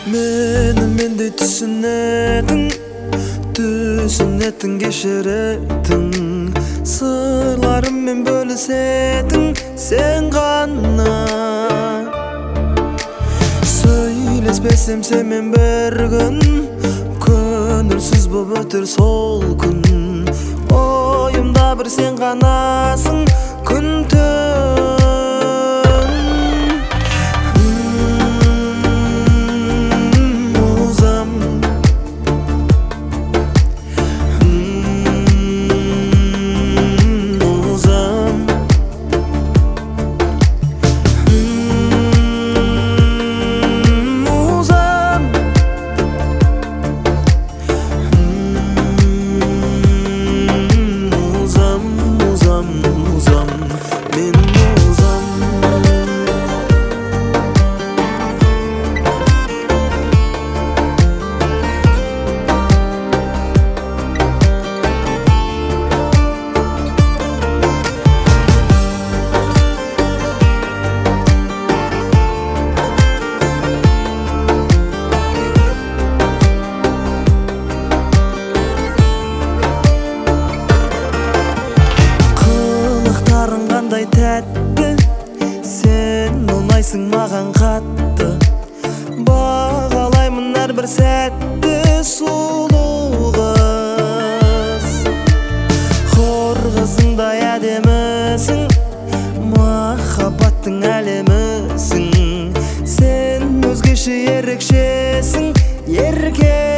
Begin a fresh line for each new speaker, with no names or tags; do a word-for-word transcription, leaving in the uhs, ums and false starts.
Мені мендей түсінетін, түсінетін кешіретін, сырларыммен бөлісетін сен ғана. Сөйлеспесем сенмен бір күн, көңілсіз боп өтер сол күн. Ойымда бір сен ғанасың, күн түн. Тәтті, сен ұнайсың маған қатты, бағалаймын әрбір сәтті сұлу қыз. Хор қызыңдай әдемісің, махаббаттың әлемісің, сен өзгеше ерекшесің, ерке.